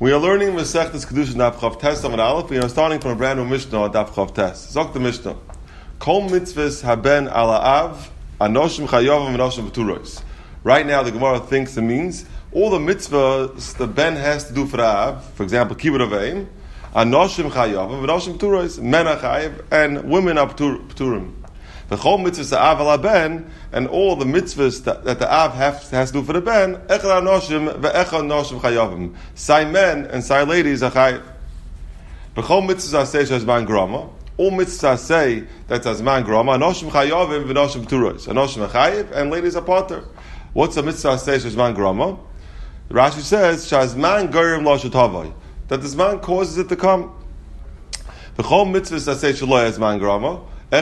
We are learning Masechtas Kedushin Daf Chav Tes Amud Aleph. We are starting from a brand new Mishnah Daf Chav Tes. Zok the Mishnah. Kol mitzvahs haben ala av anoshim chayavam anoshim v'turos. Right now, the Gemara thinks it means all the mitzvahs the ben has to do for the av. For example, kibbud aveim, anoshim chayavam anoshim v'turos. Men are chayav and women are p'turim. The chol mitzvahs the av ala ben, and all the mitzvahs that the av has to do for the ben, echad anoshim ve'echad anoshim chayavam. Sai men and sai ladies are chayav. The chol mitzvahs are say shazman grama. All mitzvahs say that's azman grama. Anoshim chayavim v'anoshim p'turos. Anoshim are chayav and ladies are potter. What's a mitzvah say shazman grama? Rashi says shazman goyim lo shetavai, that the zman causes it to come. The chol mitzvahs say shaloy azman grama. Then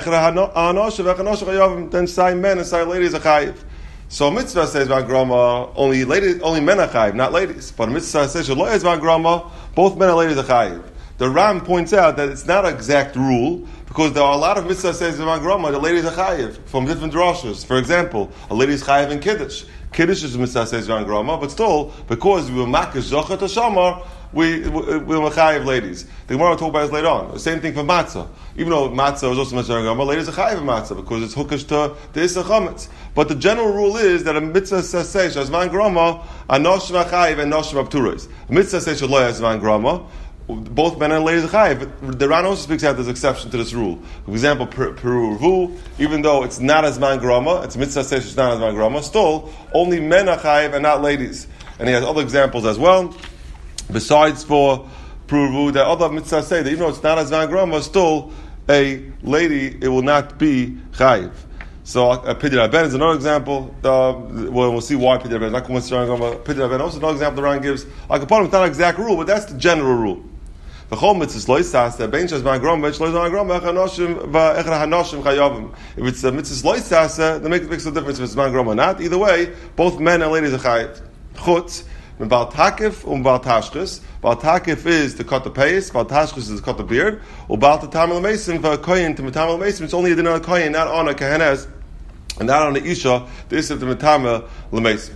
say men and say ladies are chayiv. So mitzvah says van grama only men are chayiv, not ladies. But mitzvah says shaloy van grama, both men and ladies are chayiv. The Ram points out that it's not an exact rule because there are a lot of mitzvah says van grama the ladies are chayiv from different drashas. For example, a lady is chayiv in kiddush. Kiddush is mitzvah says van grama, but still because we were makish zocher to shamar, we were chayiv ladies. The Gemara will talk about this later on. The same thing for matzah. Even though matzah is also mitzvah grama, ladies are chayiv in matzah because it's hookish to the issa chametz. But the general rule is that a mitzvah says shazman grama anoshim chayiv and noshim abturos. A mitzvah says shaloy shazman grama, both men and ladies are chayiv. But the Ran also speaks out there's exception to this rule. For example, peru, even though it's not azman grama, it's mitzvah says it's not azman grama, still only men are chayiv and not ladies. And he has other examples as well. Besides for peru, that other mitzvahs say that even though it's not azman grama, still a lady it will not be chayiv. So Pidyon Haben is another example. We'll see why Pidyon Haben is not considered grama. Pidyon Haben also another example the Ran gives. Like upon it's not an exact rule, but that's the general rule. The chol mitzvahs loisas that ben shazman grama, ben shloizman grama, echanoshim va'echad hanoshim chayavim. If it's a mitzvahs loisas, then makes a difference if it's zman grama or not. Either way, both men and ladies are chayiv. Chutz. Bal takif Bal tashchis. Bal takif is to cut the payas. Bal tashchis is to cut the beard. Bal tatamel mesim for a kohen to metamel mesim. It's only a din on a kohen, not on a kahanes, and not on the isha. This is the metamel lemesim.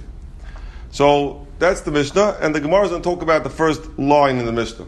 So that's the Mishnah, and the Gemara is going to talk about the first line in the Mishnah.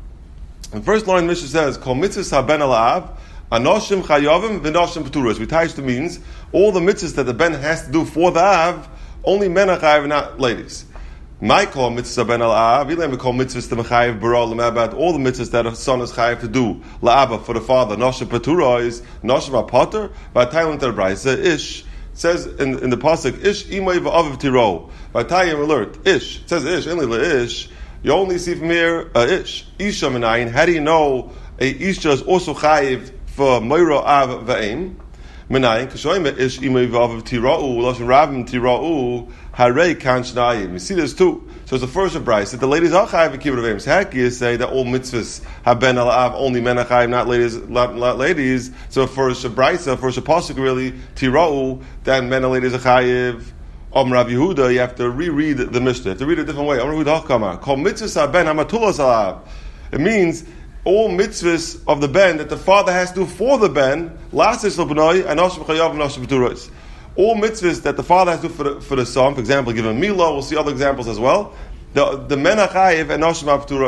The first line in the Mishnah says, "Kol mitzvahs haben alav anoshim chayavim v'noshim p'turos." Which means all the mitzvahs that the ben has to do for the av, only men are chayav, not ladies. My call mitzvah ben al-av, we call mitzvahs to mechayiv bara l'mabad, all the mitzvahs that a son is chayiv to do, la'aba, for the father, noshim patura is, noshim ha-pater, v'atayim l'ter-braisa, ish, says in the pasuk, ish imay v'aviv tiro, v'atayim alert, ish, it says ish, only la-ish, you only see from here, ish, isha menayin, how do you know a isha is also chayiv for moira av v'aim? Menayin, kashoyim ish imay v'aviv tira'u, l'oshin ravim tira'u, Harei kan shnayim. You see, there's two. So it's the first of Bryce that the ladies are chayiv kibbud aveim. So how can you say that all mitzvahs have ben alav only men are chayiv, not ladies? So first of Bryce, first of pasuk really tirau that men and ladies are chayiv. Rav Yehuda, you have to reread the Mishnah. You have to read it a different way. Rav Yehuda hakama kol mitzvahs have ben hamatulos alav. It means all mitzvahs of the ben that the father has to do for the ben. Lasis l'bnoi and noshim chayav and noshim p'turos. All mitzvahs that the father has to do for the son, for example, give him milah, we'll see other examples as well. The men are chayiv and noshim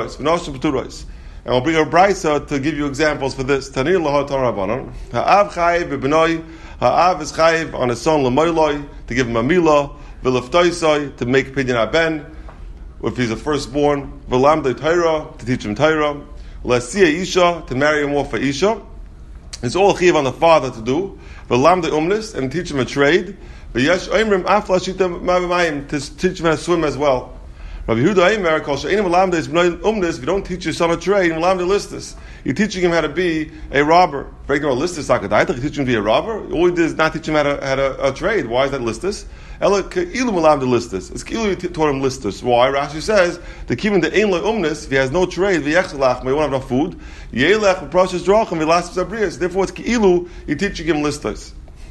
p'turos. And we'll bring a brisa to give you examples for this. Tanir lahot rabbanon. Ha'av chayiv b'benoi. Ha'av is chayiv on his son l'moiloi to give him a milah. V'leftoisoi to make pidyon haben if he's a firstborn. V'lamdei Torah to teach him Torah. L'asiyah isha to marry him off for isha. It's all chayiv on the father to do. V'lamdei umnis and teach him a trade. V'yesh oimrim afla shita ma'amayim to teach him how to swim as well. Rabbi Yehuda Eimer calls she'enim v'lamdei is b'noi umnis. If you don't teach your son a trade, v'lamdei listus. You're teaching him how to be a robber. Breaking about listus sakadaita, you teach him to be a robber. All he did is not teach him how to trade. Why is that listus? Ela ke'ilu v'lamdei listus. It's ke'ilu you taught him listus. Why? Rashi says the kivin the ein lo umnis. If he has no trade, v'yechelach, he won't have enough food. Yeilech v'proshes drachim v'lastus abrius. Therefore, it's ke'ilu you're teaching him listus.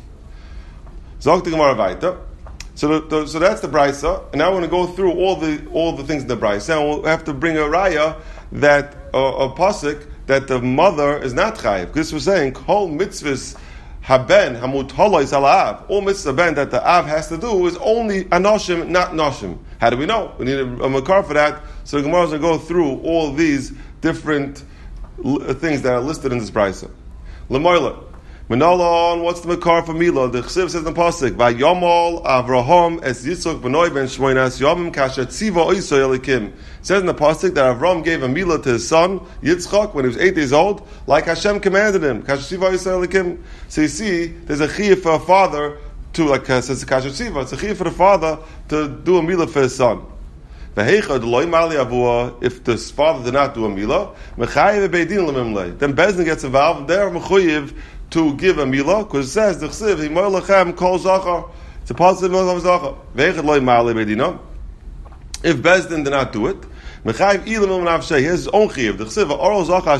Zok the Gemara vayta. So that's the brisa, and now we're going to go through all the things in the brisa, and we'll have to bring a raya that a pasuk that the mother is not chayiv. This was saying kol mitzvahs haben hamutalois alav. All mitzvah ben that the av has to do is only anoshim, not noshim. How do we know? We need a makar for that. So the Gemara is going to go through all these different things that are listed in this brayso. L'moila. Menolon, what's the makar for Mila? The Chsiv says in the pasuk, "Vayomol Avraham es Yitzchak b'noi ben Shmoinas Yomim kasher tziva oiso elikim." It says in the pasuk that Avram gave a Mila to his son Yitzchak when he was 8 years old, like Hashem commanded him. Kasher tziva oiso elikim. So you see, there's a chiyuv for a father to, like says kasher tziva. It's a chiyuv for the father to do a Mila for his son. If the father did not do a Mila, then Bezdin gets involved, and they're mechuyev to give a Mila, because it says, the Chsiv, Himoy Lechem Kol Zachar. It's a positive Mila Zachar. If Bezdin did not do it, he has his own Chiv. The Chsiv, Oral Zachar,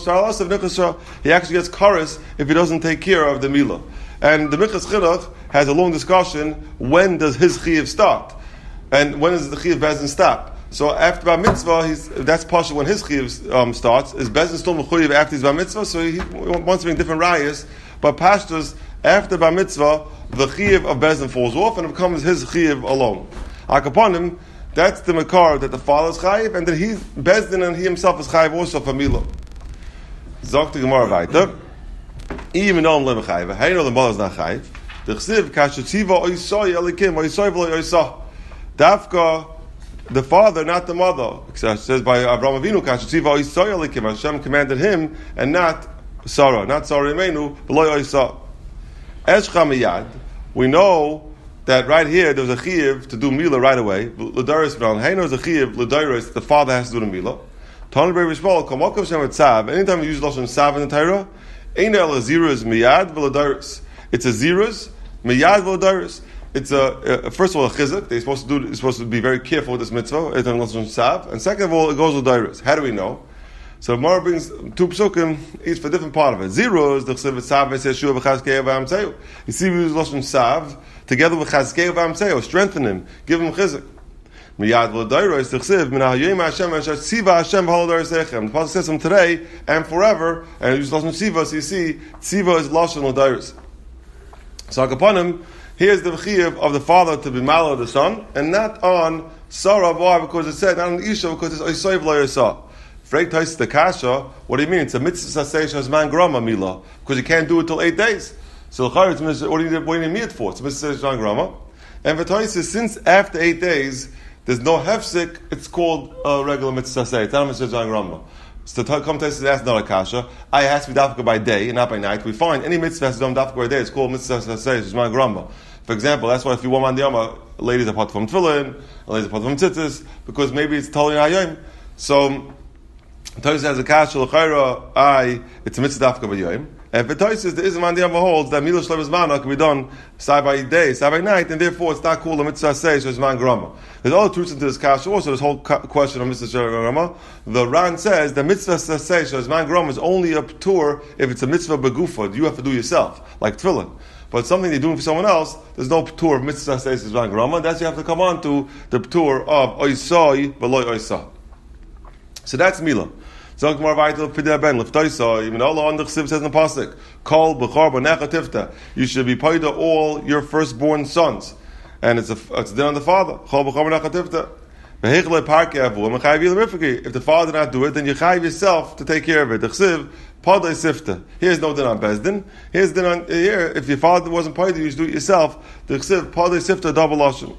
he actually gets chorus if he doesn't take care of the Mila. And the Michas Chinuch has a long discussion, when does his Chiv start? And when does the Chiv Bezdin stop? So after Bar Mitzvah, that's partially when his Chiv starts. Is Bezdin still Mechuyev after his Bar Mitzvah? So he wants to bring different rayas. But Pashtus, after Bar Mitzvah, the Chiv of Bezdin falls off and it becomes his Chiv alone. Upon him, that's the Makar that the father is Chayiv, and then Bezdin and he himself is Chayiv also for Mila. Zok to Gemara weiter. Even though I'm Lem Chayiv, how you know the mother is not Chayiv? The Chsiv, Kashetziva Oisoi Elikim, Oisoi V'lo Oisah. Dafka, the father, not the mother. It says by Avraham Avinu, Kashetziva Oisoi Elikim, Hashem commanded him, and not Sarah Imenu, V'lo Oisah. Eshcha Miyad, we know that right here there was a chiyuv to do Mila right away. L'daris v'al. Hey, there's a chiyuv l'daris. The father has to do the Mila. Tanu b'rei Rishbal. Kamokav shem etzav. Anytime you use lashon sav in the Torah, ein el zirus miyad v'l'daris. It's a zirus miyad v'l'daris. It's first of all a chizuk. They're supposed to be very careful with this mitzvah. It's lashon sav. And second of all, it goes l'daris. How do we know? So Mara brings two psukim, each for a different part of it. Zirus the chizuk sav says shua v'chazkei v'amtzeyu. You see, we use lashon sav together with Chazkei V'amseo, strengthen him, give him chizuk. Miyad v'l'dayros t'chsiv min ha'yoyim Hashem asher tziva Hashem v'halodayros echem. The Pasuk says from today and forever, and it uses lashon tziva, so you see, tziva is lashon l'dayros. So upon him, here's the chiyuv of the father to be malo the son, and not on Sarah, why? Because it said, not on Isha, because it's oisoy v'lo yosah. Frek tais the kasha, what do you mean? It's a mitzvah sasei shazman grama mila, because you can't do it till 8 days. So what do you need it for? It's Mr. John Grama. And V'tois says, since after 8 days, there's no hefsik, it's called a regular mitzvah say. It's not Mr. John Grama. So to come to us, that's not a kasha. I has to be dafka by day and not by night. We find any mitzvah has to be dafka by day. It's called mitzvah say, it's John Grama. For example, that's why if you want mandiyama, ladies are part from tefillin, ladies are part from tzitzis, because maybe it's totally hayom. So, V'tois has a kasha, l'chayra, it's a mitzvah dafka by yom. And if it says there is a mandiyama holds that Mila Shlev Zmana can be done side by day, side by night, and therefore it's not called a mitzvah say, so it's man grama. There's other truths into this kasha, also this whole question of mitzvah grama. The Ran says the mitzvah say, so it's man grama is only a tour if it's a mitzvah begufa, you have to do yourself, like tefillin. But something you're doing for someone else, there's no tour of mitzvah say, so it's man grama. That's you have to come on to the tour of oisoi v'loy oisah. So that's Mila. Zog more vital pidei ben leftoisa. Even Allah on the Chsiv says in the pasuk, "Kol b'chor b'necha tifta." You should be paid to all your firstborn sons, and it's din on the father. Kol b'chor b'necha tifta. V'hechle parke avu. If the father did not do it, then you chayiv yourself to take care of it. The Chsiv padei sifta. Here's no din on bezdin. Here's din on here. If your father wasn't paid, you should do it yourself. The Chsiv padei sifta double lashon.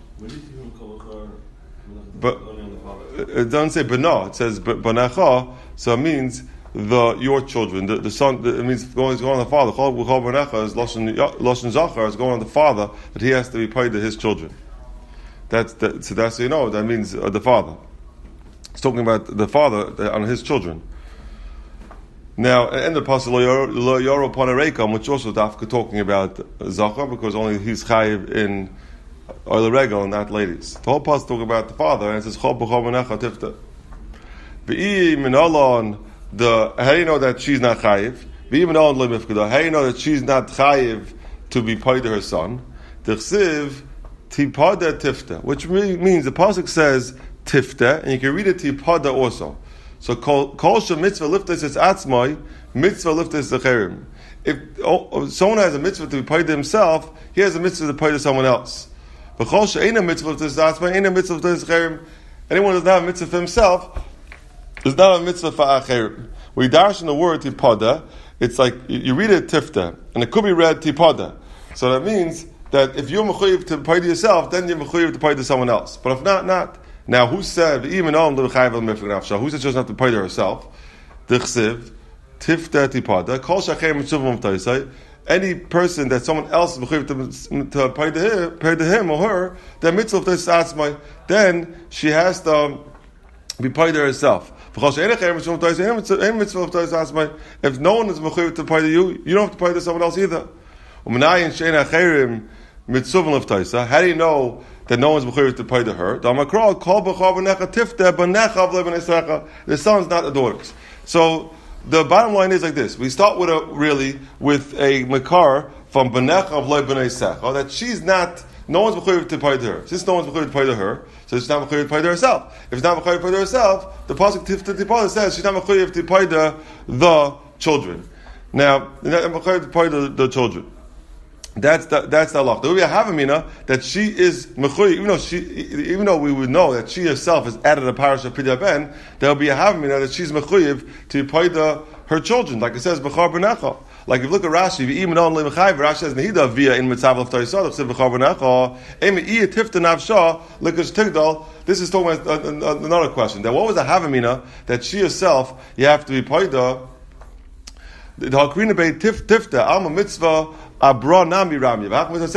But it doesn't say b'no. It says b'necha. So it means your children, the son. It means going on the father. Chol b'necha is lashon zachar is going on the father that he has to be paid to his children. So that's you know that means the father. It's talking about the father on his children. Now, in the pasuk lo yoro panarekam, which also dafka talking about zachar because only he's chayiv in oil regal and not ladies. The whole pasuk talking about the father and it says chol b'necha tifta. How do you know that she's not chayiv? How do you know that she's not chayiv to be paid to her son? The chsiv tipada tifta, which really means the pasuk says tifta, and you can read it tipada also. So kol shel mitzvah liftas es atzmai, mitzvah liftas zecherim. if someone has a mitzvah to be paid to himself, he has a mitzvah to pay to someone else. Anyone who does not have a mitzvah for himself does not have a mitzvah for acherim. We dash in the word tipada, it's like you read it tifta, and it could be read tipada. So that means that if you're mechuyev to pay to yourself, then you're mechuyev to pay to someone else. But if not, not. Now, who said even who said she doesn't have to pay to herself? The chsiv tifta tipada kol shachem mitzvah mutaisai. Any person that someone else is mechuyev to pay to him or her, then mitzvah atzmai, then she has to be paid to herself. If no one is mechuyev to pay to you, you don't have to pay to someone else either. How do you know that no one's mechuyev to pay to her? The sons, not the daughters. So the bottom line is like this: we start with a makar from benecha of loy b'nei secha that she's not. No one's mechuyev to pay to her. Since no one's mechuyev to pay to her, so she's not mechuyev to pay to herself. If she's not mechuyev to pay to herself, the pasuk tifta says she's not mechuyev to pay to the children. Now, not mechuyev to pay to the children. That's the halach. There will be a havamina that she is mechuyev, even though we would know that she herself is added a parish of Pidya Ben, there will be a havamina that she's mechuyev to pay to her children, like it says b'char b'necha. Like if you look at Rashi, even on Lemachayv, Rashi says Nehida via in Mitzav of Taisad of Sivachar B'Necha, Emi Iya Tifta Navsha, Likish Tigdal. This is talking about another question. That what was the Havamina that she herself you have to be paida? The Hakrina Beit Tifta Alma Mitzvah Abra Nami Rami. What was the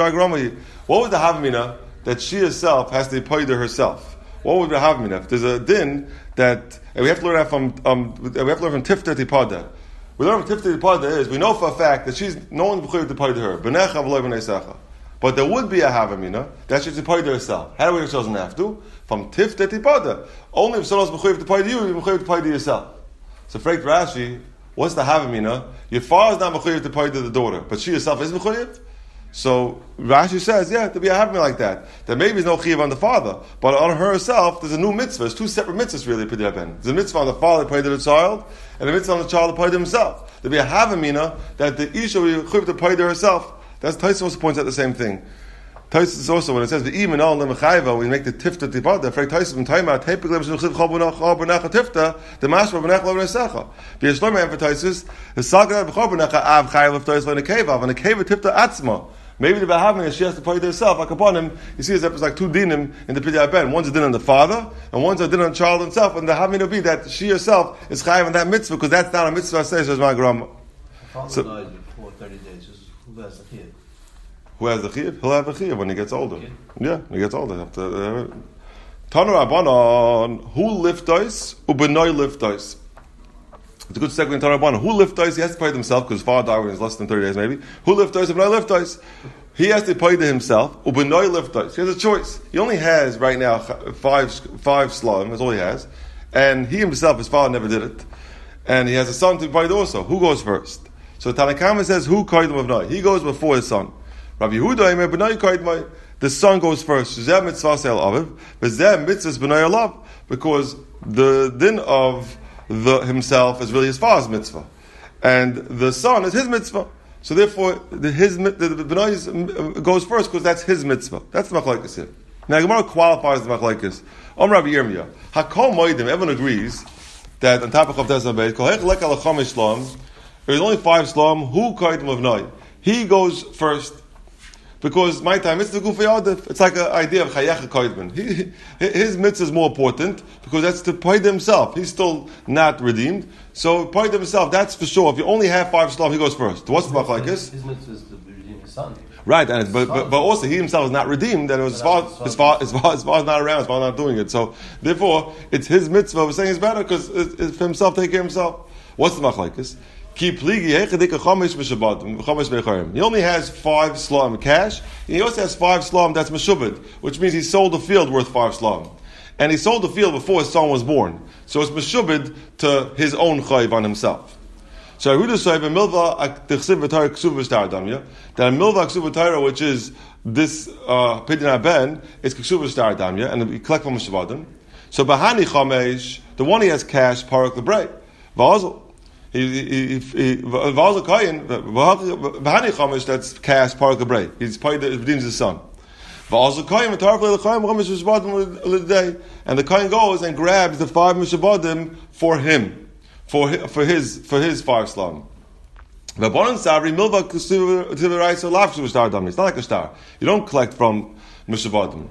Havamina that she herself has to be paida herself? What would the Havamina? If there's a din that and we have to learn that from Tifta Tipada. We learn from Tifta Tipada is we know for a fact that no one's mechuyev to pay to her. B'necha v'loy b'nei secha. But there would be a havamina that she's to pay to herself. How do we doesn't have to? From Tifta Tipada. Only if someone else is mechuyev to pay to you, you're mechuyev to pay to yourself. So Freit Rashi, what's the havamina? Your father is not mechuyev to pay to the daughter, but she herself is mechuyev. So Rashi says, to be a havamina like that. That maybe there's no chiyuv on the father, but on herself there's a new mitzvah. There's two separate mitzvahs really. There's a mitzvah on the father to pay to the child, and a mitzvah on the child to pay to himself. There'll be a havamina that the isha will be chiyuv to pay to herself. That's Taisus also points out the same thing. Taisus also when it says the even all lemachayva we make the tifta tipada. Frek Taisus from time out typically when chiyuv chol b'necha tifta the mashma b'necha lo b'nesecha. V'yeshloim emphasizes the saga b'chol b'necha av chayav l'ftois l'nekeva and the keva tifta atzma. Maybe the Bahavim, she has to pay to herself. Like upon him, you see, it's like two dinim in the Pidya Ben. One's a din on the father, and one's a din on the child himself. And the Havim will be that she herself is chayav on that mitzvah, because that's not a mitzvah, says my grandma. The father died before 30 days. Who has the chiyuv? Who has the chiyuv? He'll have the chiyuv when he gets older. Okay. Yeah, when he gets older. Tanu Rabbanon, who liftois, ubenoi liftois. It's a good segue in Tarabana. Who liftois? He has to pay to himself because his father died when he was less than 30 days, maybe. Who liftois? Ubenoi liftois. He has to pay to himself. Ubenoi liftois. He has a choice. He only has right now five shlom. That's all he has, and he himself, his father never did it, and he has a son to pay also. Who goes first? So Tanakama says, "Who koydem of noi?" He goes before his son. Rabbi Yehuda Eimer B'nai koydem. The son goes first. Zeh mitzvah sel aviv, v'zeh mitzvahs b'nai alav, because the din of himself is really his father's mitzvah, and the son is his mitzvah. So therefore, the B'nai goes first because that's his mitzvah. That's the machlekes here. Now Gemara qualifies the machlekes. Rabbi Yirmiyah, Hakol Moedim. Everyone agrees that on top of Chavtes Abayis, Kol Hech Lek Al Chamesh Shlam. There's only 5 shlam. Who koydem of B'nai? He goes first. Because my time, it's the Gufay Adif. It's like an idea of Chayecha Koidman. His mitzvah is more important because that's to pay himself. He's still not redeemed. So pay himself, that's for sure. If you only have 5 shlam, he goes first. What's the machlekes? His mitzvah is to redeem his son. Right, and but also he himself is not redeemed, and it was his father's not around, his father not doing it. So therefore, it's his mitzvah. We're saying it's better because it's for himself, take care of himself. What's the machlekes? He only has 5 shlam cash, and he also has 5 shlam that's meshubed, which means he sold a field worth 5 shlam. And he sold the field before his son was born. So it's meshubed to his own chayv on himself. So Yehuda say that a milva ksuv v'tayra, which is this pidyon ben, is ksuv v'star damya, and we collect from Meshavadim. So bahani chamesh, the one he has cash, parak lebrei, v'azal. That's cash part of the break. He's paid the redeems his son. And the kohen goes and grabs the 5 mishabadim for him, for his 5 slum. It's not like a star. You don't collect from mishabadim.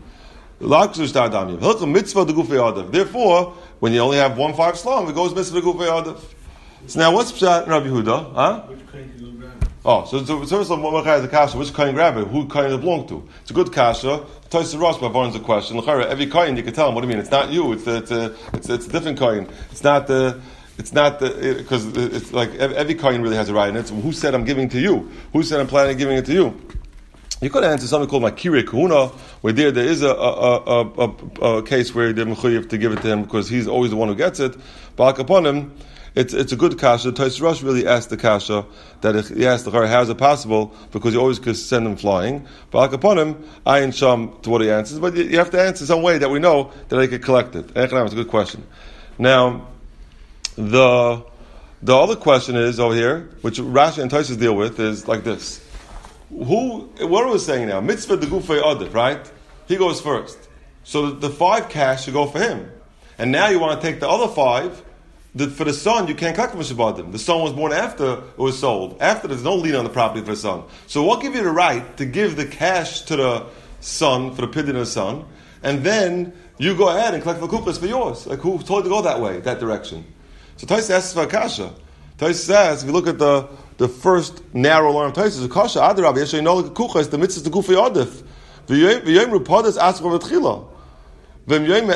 Therefore, when you only have 1 5 slum, it goes mitzvah gufei adif. So now, what's pshat in Rabbi Yehuda? Huh? Which kohen can you grab? Oh, so first of all, one has a kasha. Which kohen grab it? Who kohen it belong to? It's a good kasha. Toys the Rosh Bavarn's a question. Every kohen you can tell him. What do you mean? It's not you. It's a different kohen. It's not because it's like every kohen really has a right in it. So who said I'm giving to you? Who said I'm planning on giving it to you? You could answer something called Makirei Kahuna, where there is a case where they're mechuyev to give it to him because he's always the one who gets it. But upon him, it's a good kasha. Tais Rosh really asked the kasha that he asked the how is it possible because you always could send him flying. But upon him, ayin sham to what he answers. But you have to answer some way that we know that they could collect it. It's a good question. Now, the other question is over here, which Rashi and Tosfos deal with, is like this. What are we saying now? Mitzvah de gufei adif, right? He goes first. So the 5 cash should go for him. And now you want to take the other 5. For the son, you can't collect from Shabbatim. The son was born after it was sold. After there's no lien on the property for the son. So what give you the right to give the cash to the son, for the pidyon of the son, and then you go ahead and collect the kukas for yours? Like who told you to go that way, that direction? So Tosfos asks for a kasha. Tosfos says, if you look at the first narrow line of Tosfos, kasha adarab yeshay no kukas the mitzvah to gufei adif. V'yom rupadas ask for v'tchila. Now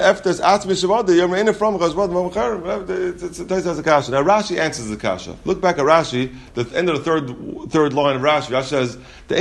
Rashi answers the kasha. Look back at Rashi, the end of the third line of Rashi. Rashi says, "The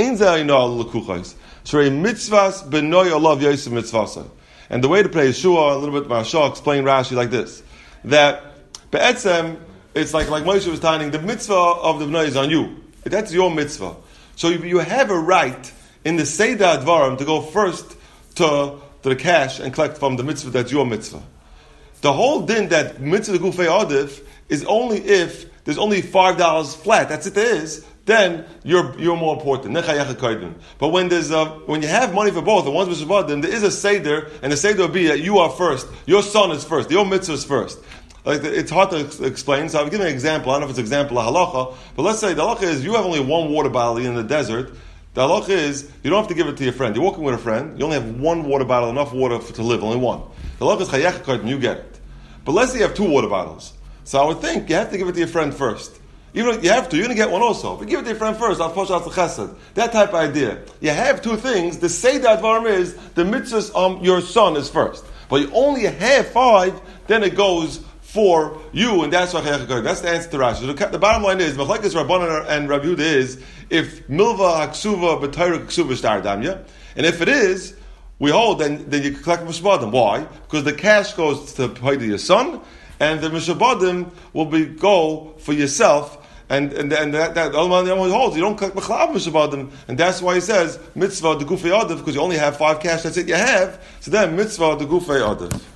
mitzvahs benoy olav yosef mitzvasa." And the way to play Yeshua, a little bit Maharsha explained Rashi like this: that be'etzem, it's like Moshe was telling, the mitzvah of the benoy is on you. That's your mitzvah. So you have a right in the Seder Advarim to go first to the cash and collect from the mitzvah that's your mitzvah. The whole din that mitzvah gufei adif is only if there's only $5 flat. That's it. Is then you're more important. But when when you have money for both, the ones with Shabbat, there is a seder, and the seder will be that you are first. Your son is first. Your mitzvah is first. Like it's hard to explain. So I'll give you an example. I don't know if it's an example of halacha, but let's say the halacha is you have only 1 water bottle in the desert. The halacha is, you don't have to give it to your friend. You're walking with a friend, you only have 1 water bottle, enough water to live, only 1. The halacha is chayech kaidim, you get it. But let's say you have 2 water bottles. So I would think you have to give it to your friend first. Even if you have to, you're going to get one also. But give it to your friend first, I'll push out the chesed. That type of idea. You have 2 things, the Seder Advarim is, the mitzvahs your son is first. But you only have 5, then it goes for you, and that's what that's the answer to Rashi. The bottom line is, Machlekes Rabbanan and Rabbi Yehuda is, if milva haksuva b'tayra ksuva shtar damya, and if it is, we hold then you can collect mishabadim. Why? Because the cash goes to pay to your son, and the mishabadim will go for yourself. And that Alman holds, you don't collect Mechlav Mishabadim, and that's why he says mitzvah the gufei adif, because you only have 5 cash. That's it you have. So then mitzvah the gufei adif.